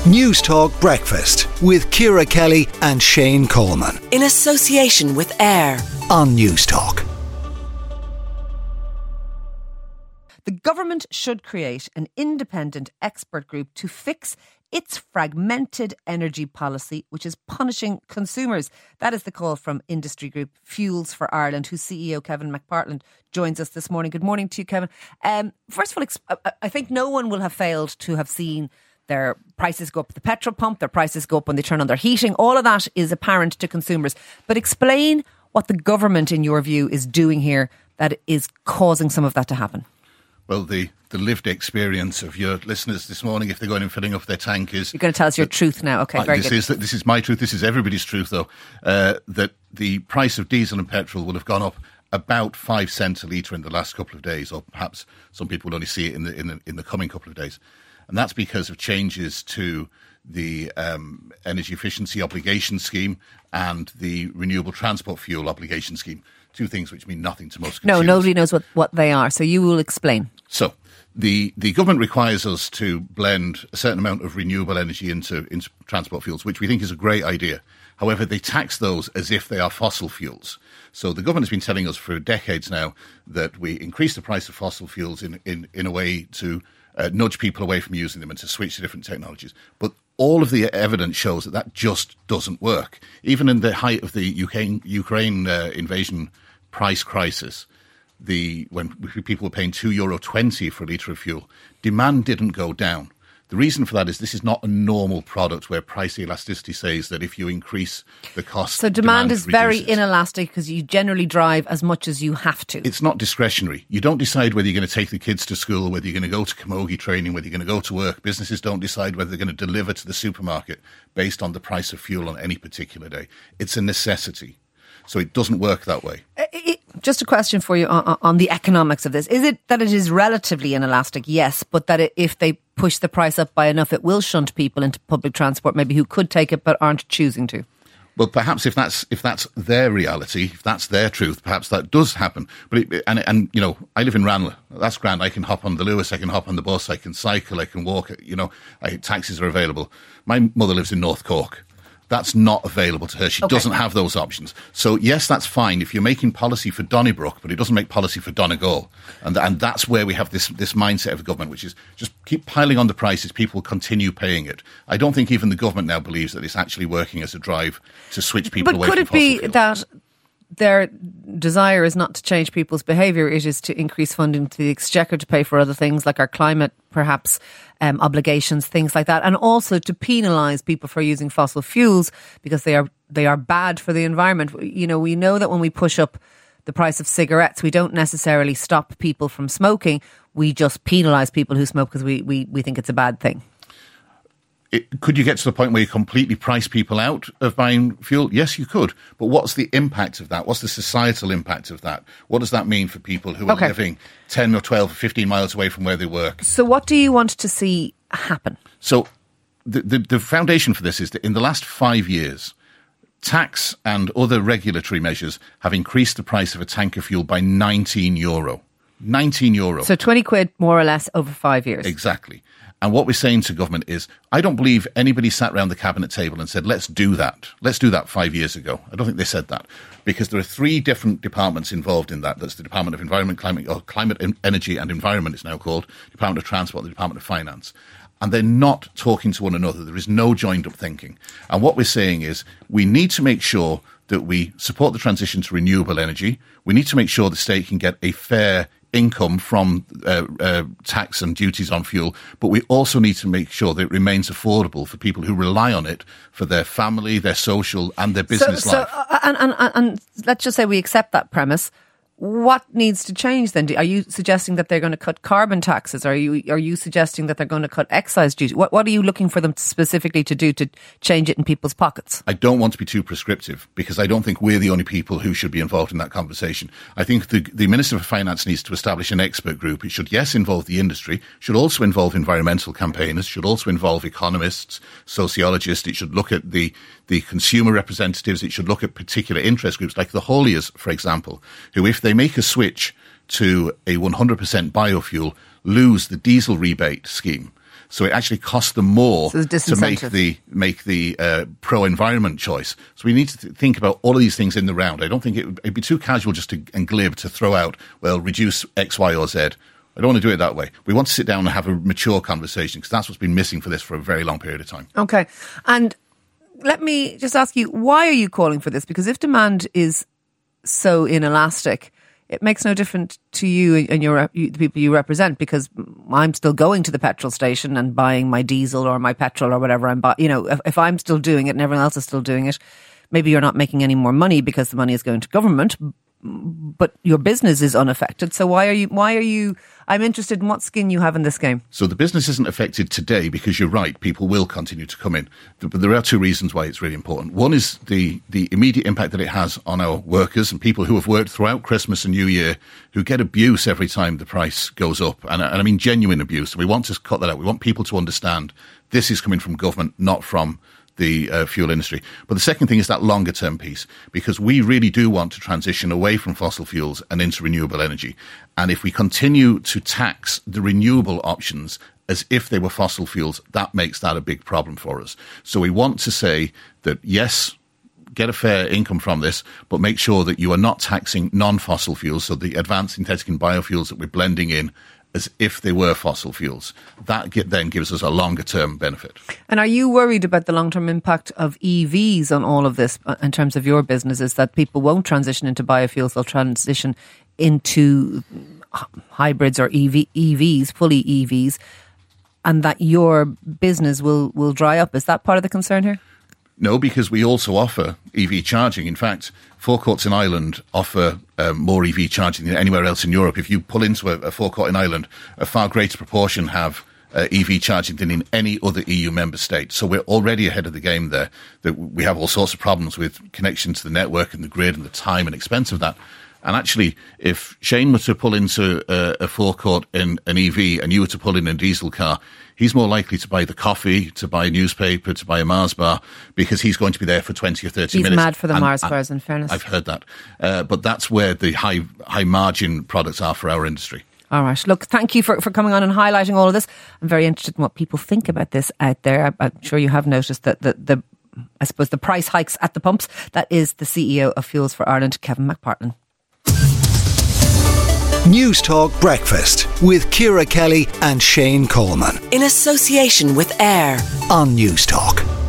News Talk Breakfast with Ciara Kelly and Shane Coleman. In association with AIR On News Talk. The government should create an independent expert group to fix its fragmented energy policy, which is punishing consumers. That is the call from industry group Fuels for Ireland, whose CEO, Kevin McPartland, joins us this morning. Good morning to you, Kevin. First of all, I think no one will have failed to have seen their prices go up at the petrol pump, their prices go up when they turn on their heating. All of that is apparent to consumers. But explain what the government, in your view, is doing here that is causing some of that to happen. Well, the lived experience of your listeners this morning, if they're going and filling up their tank, is... You're going to tell us your truth now. OK, very good. This is my truth. This is everybody's truth, though, that the price of diesel and petrol will have gone up about 5 cents a litre in the last couple of days, or perhaps some people will only see it in the coming couple of days. And that's because of changes to the energy efficiency obligation scheme and the renewable transport fuel obligation scheme. Two things which mean nothing to most consumers. No, nobody knows what they are, so you will explain. So the government requires us to blend a certain amount of renewable energy into transport fuels, which we think is a great idea. However, they tax those as if they are fossil fuels. So the government has been telling us for decades now that we increase the price of fossil fuels in a way to nudge people away from using them and to switch to different technologies. But all of the evidence shows that just doesn't work. Even in the height of the Ukraine invasion price crisis, when people were paying €2.20 for a litre of fuel, demand didn't go down. The reason for that is this is not a normal product where price elasticity says that if you increase the cost... So demand is very inelastic because you generally drive as much as you have to. It's not discretionary. You don't decide whether you're going to take the kids to school, whether you're going to go to camogie training, whether you're going to go to work. Businesses don't decide whether they're going to deliver to the supermarket based on the price of fuel on any particular day. It's a necessity. So it doesn't work that way. Just a question for you on the economics of this. Is it that it is relatively inelastic? Yes, but that if they push the price up by enough, it will shunt people into public transport, maybe who could take it but aren't choosing to? Well, perhaps if that's their reality, if that's their truth, perhaps that does happen. But you know, I live in Ranelagh. That's grand. I can hop on the Lewis, I can hop on the bus, I can cycle, I can walk. You know, taxis are available. My mother lives in North Cork. That's not available to her. She doesn't have those options. So, yes, that's fine if you're making policy for Donnybrook, but it doesn't make policy for Donegal. And that's where we have this mindset of the government, which is just keep piling on the prices, people continue paying it. I don't think even the government now believes that it's actually working as a drive to switch people away from fossil fuels. But could it be that their desire is not to change people's behaviour, it is to increase funding to the Exchequer to pay for other things like our climate, perhaps, obligations, things like that, and also to penalise people for using fossil fuels because they are bad for the environment. You know, we know that when we push up the price of cigarettes, we don't necessarily stop people from smoking. We just penalise people who smoke because we think it's a bad thing. Could you get to the point where you completely price people out of buying fuel? Yes, you could. But what's the impact of that? What's the societal impact of that? What does that mean for people who are living 10 or 12 or 15 miles away from where they work? So what do you want to see happen? So the foundation for this is that in the last 5 years, tax and other regulatory measures have increased the price of a tank of fuel by €19. €19. So 20 quid more or less over 5 years. Exactly. And what we're saying to government is, I don't believe anybody sat around the cabinet table and said, let's do that. Let's do that 5 years ago. I don't think they said that. Because there are 3 different departments involved in that. That's the Department of Environment, Climate, Energy and Environment, it's now called, Department of Transport, the Department of Finance. And they're not talking to one another. There is no joined up thinking. And what we're saying is, we need to make sure that we support the transition to renewable energy. We need to make sure the state can get a fair income from tax and duties on fuel, but we also need to make sure that it remains affordable for people who rely on it for their family, their social and their business life. And let's just say we accept that premise. What needs to change then? Are you suggesting that they're going to cut carbon taxes? Are you suggesting that they're going to cut excise duty? What are you looking for them specifically to do to change it in people's pockets? I don't want to be too prescriptive because I don't think we're the only people who should be involved in that conversation. I think the Minister for Finance needs to establish an expert group. It should, yes, involve the industry, should also involve environmental campaigners, should also involve economists, sociologists. It should look at the consumer representatives. It should look at particular interest groups like the hauliers, for example, who, if they make a switch to a 100% biofuel, lose the diesel rebate scheme. So it actually costs them more So to make the pro-environment choice. So we need to think about all of these things in the round. I don't think it'd be too casual and glib to throw out, well, reduce X, Y, or Z. I don't want to do it that way. We want to sit down and have a mature conversation, because that's what's been missing for this for a very long period of time. Okay. And let me just ask you, why are you calling for this? Because if demand is so inelastic, it makes no difference to you and the people you represent, because I'm still going to the petrol station and buying my diesel or my petrol or whatever I'm buying. You know, if I'm still doing it and everyone else is still doing it, maybe you're not making any more money because the money is going to government, but your business is unaffected. So why are you, I'm interested in what skin you have in this game. So the business isn't affected today because you're right, people will continue to come in. But there are two reasons why it's really important. One is the immediate impact that it has on our workers and people who have worked throughout Christmas and New Year, who get abuse every time the price goes up. And I mean genuine abuse. We want to cut that out. We want people to understand this is coming from government, not from the fuel industry. But the second thing is that longer term piece, because we really do want to transition away from fossil fuels and into renewable energy. And if we continue to tax the renewable options as if they were fossil fuels, that makes that a big problem for us. So we want to say that, yes, get a fair income from this, but make sure that you are not taxing non-fossil fuels, so the advanced synthetic and biofuels that we're blending in, as if they were fossil fuels. That then gives us a longer term benefit. And are you worried about the long term impact of EVs on all of this in terms of your business? Is that people won't transition into biofuels, they'll transition into hybrids or EVs, fully EVs, and that your business will dry up? Is that part of the concern here? No, because we also offer EV charging. In fact, forecourts in Ireland offer more EV charging than anywhere else in Europe. If you pull into a forecourt in Ireland, a far greater proportion have EV charging than in any other EU member state. So we're already ahead of the game there. That we have all sorts of problems with connection to the network and the grid and the time and expense of that. And actually, if Shane were to pull into a forecourt in an EV and you were to pull in a diesel car, he's more likely to buy the coffee, to buy a newspaper, to buy a Mars bar, because he's going to be there for 20 or 30 minutes. He's mad for the Mars bars, in fairness. I've heard that. But that's where the high margin products are for our industry. All right. Look, thank you for coming on and highlighting all of this. I'm very interested in what people think about this out there. I'm sure you have noticed that the price hikes at the pumps. That is the CEO of Fuels for Ireland, Kevin McPartland. News Talk Breakfast with Ciara Kelly and Shane Coleman. In association with AIR On News Talk.